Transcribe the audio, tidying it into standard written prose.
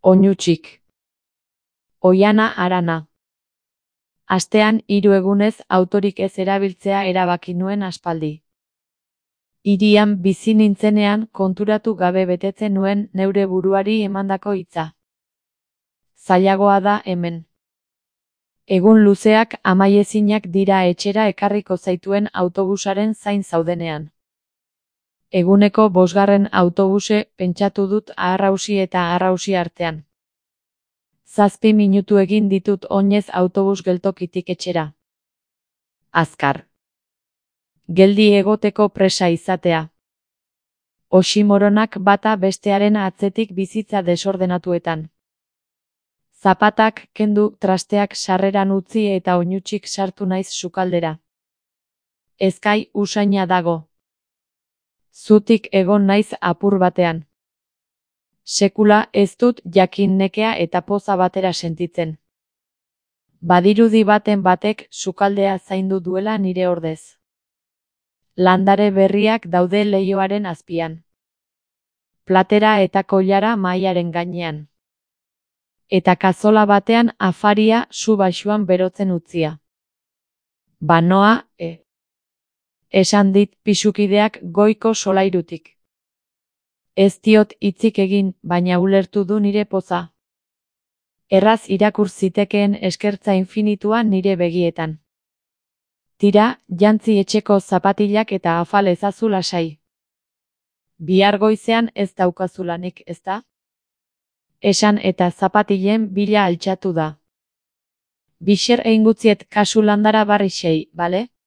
Oinutsik. Oihana harana. Astean 3 egunez autorik ez erabiltzea erabaki nuen aspaldi. Hirian bizi nintzenean konturatu gabe betetzen nuen neure buruari emandako hitza. Zailagoa da hemen. Egun luzeak amaiezinak dira etxera ekarriko zaituen autobusaren zain zaudenean. Eguneko 5. autobuse pentsatu dut aharrausi eta aharrausi artean. 7 minutu egin ditut oinez autobus geltokitik etxera. Azkar. Geldi egoteko presa izatea. Oximoronak bata bestearen atzetik bizitza desordenatuetan. Zapatak kendu, trasteak sarreran utzi eta oinutsik sartu naiz sukaldera. Ezkai usaina dago. Zutik egon naiz apur batean. Sekula ez dut jakin nekea eta poza batera sentitzen. Badirudi baten batek sukaldea zaindu duela nire ordez. Landare berriak daude leihoaren azpian. Platera eta koilara mahaiaren gainean. Eta kazola batean afaria su baxuan berotzen utzia. Banoa, esan dit pisukideak goiko solairutik. Ez diot hitzik egin, baina ulertu du nire poza. Erraz irakur zitekeen eskertza infinitua nire begietan. Tira, jantzi etxeko zapatilak eta afal ezazu lasai. Bihar goizean ez daukazu lanik, ezta? Esan eta zapatilen bila altxatu da. Bixer eingutziet kasu landara barrixei, bale?